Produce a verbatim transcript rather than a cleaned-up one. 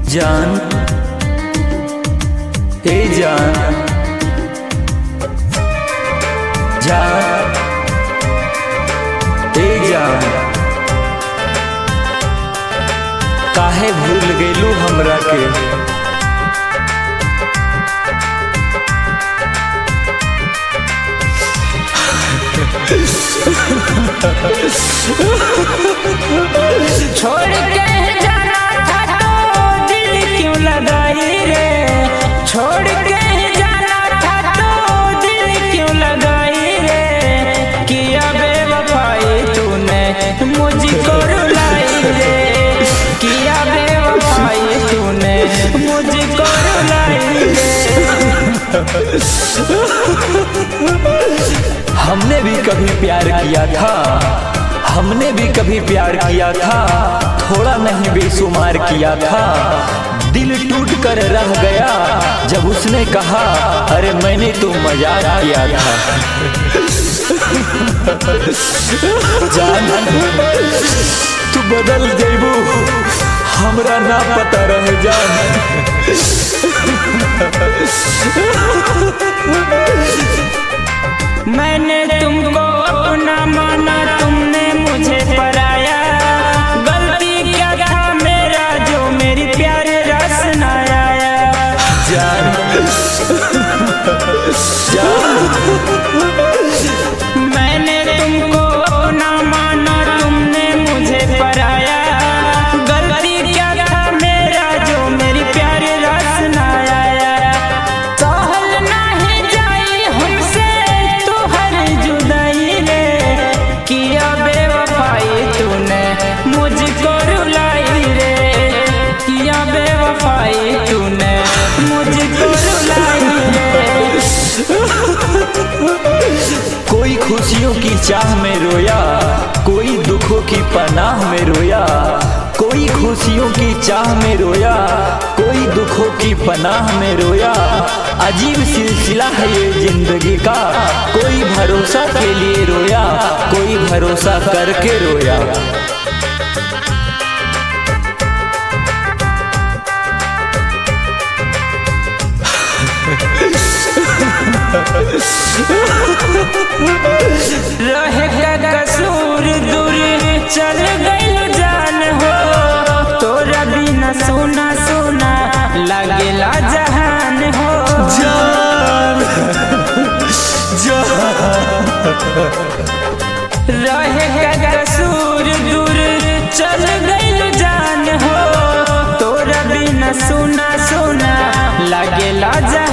जान ए जान जान ए जान काहे भूल गइलू हमरा के। छोड़ के जाना था तो दिल क्यों लगाई रे, छोड़ के जाना था तो दिल क्यों लगाई रे, किया बेवफाई तूने मुझको रुलाई रे, किया बेवफाई तूने मुझको रुलाई रे। हमने भी कभी प्यार किया था, हमने भी कभी प्यार किया था, थोड़ा नहीं बेशुमार किया था। दिल टूट कर रह गया जब उसने कहा अरे मैंने तो मजाक किया था। जान तू बदल देबू हमरा ना पता रह जान। मैंने तुमको अपना माना, तुमने मुझे पराया, गलती क्या था मेरा जो मेरी प्यारे रस न आया। जान जान मैंने तुमको अपना माना, तुमने मुझे पराया, गलती क्या था मेरा जो मेरी प्यारे रस न आया। सहल नहीं जाई हमसे तू हर जुदाई रे, किया बेवफाई तूने मुझको रुलाई रे, किया बेवफाई तूने मुझको रुलाई रे। कोई खुशियों की चाह में रोया, कोई दुखों की पनाह में रोया, कोई खुशियों की चाह में रोया, कोई दुखों की पनाह में रोया। अजीब सिलसिला है ये जिंदगी का, कोई भरोसा के लिए रोया, कोई भरोसा करके रोया। रहे का कसूर दूर चल गइल जान हो, तोरा बिना सोना सोना लागेला जहान हो। जान जान रहे का कसूर दूर चल गइल जान हो, तोरा बिना सोना सोना लागेला जहान